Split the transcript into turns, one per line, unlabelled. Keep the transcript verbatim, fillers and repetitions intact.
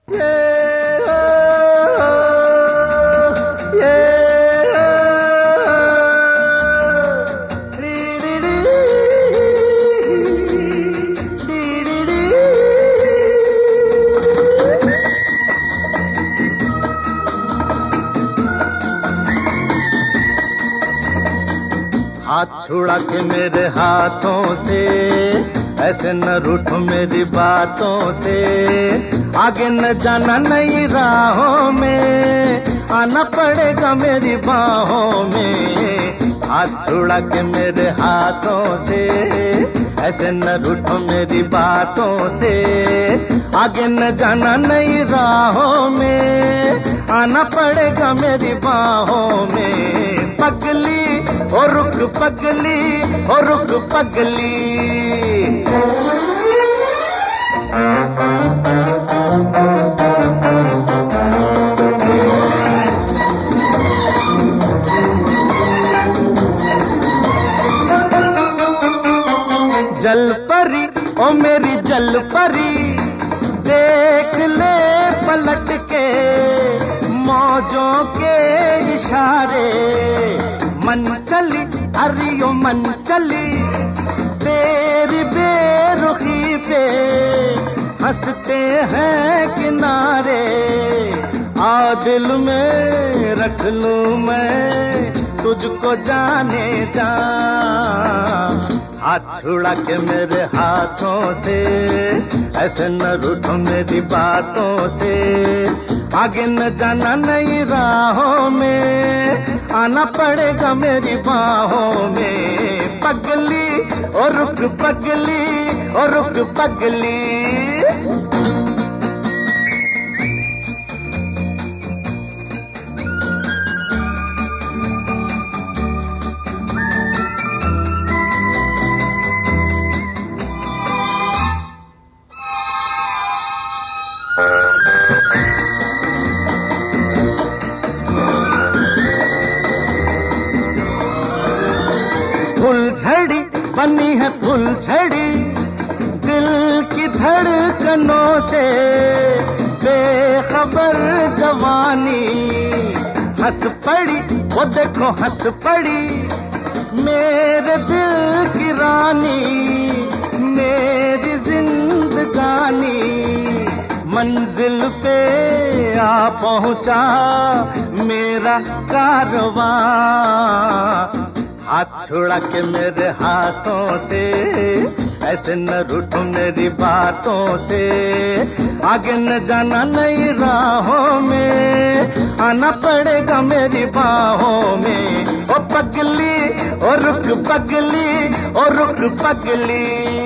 हाथ छुड़ा के मेरे हाथों से, ऐसे न रूठो मेरी बातों से। आगे न जाना नई राहों में, आना पड़ेगा मेरी बाहों में। हाथ छुड़ा के मेरे हाथों से, ऐसे न रूठो मेरी बातों से। आगे न जाना नई राहों में, आना पड़ेगा मेरी बाहों में। पगली ओ रुक पगली, ओ रुक पगली। जल परी ओ मेरी जल परी, देख ले पलट के मौजों के इशारे। मन चली अरियो मन चली तेरी बेरुखी पे, हंसते हैं किनारे। आ दिल में रख लूं मैं तुझको जाने जा। हाथ छुड़ा के मेरे हाथों से, ऐसे न रूठो मेरी बातों से। आगे न जाना नई राहों में, आना पड़ेगा मेरी बाहों में। पगली ओ रुक पगली, ओ रुक पगली। फुलझड़ी बनी है फुलझड़ी, दिल की धड़कनों से। बेखबर जवानी हंस पड़ी, वो देखो हंस पड़ी मेरे दिल की रानी। मेरी जिंदगानी मंजिल पे आ पहुंचा मेरा कारवां। हाथ छुड़ा के मेरे हाथों से, ऐसे न रूठो मेरी बातों से। आगे न जाना नई राहों में, आना पड़ेगा मेरी बाहों में। ओ पगली ओ रुक पगली, ओ रुक पगली।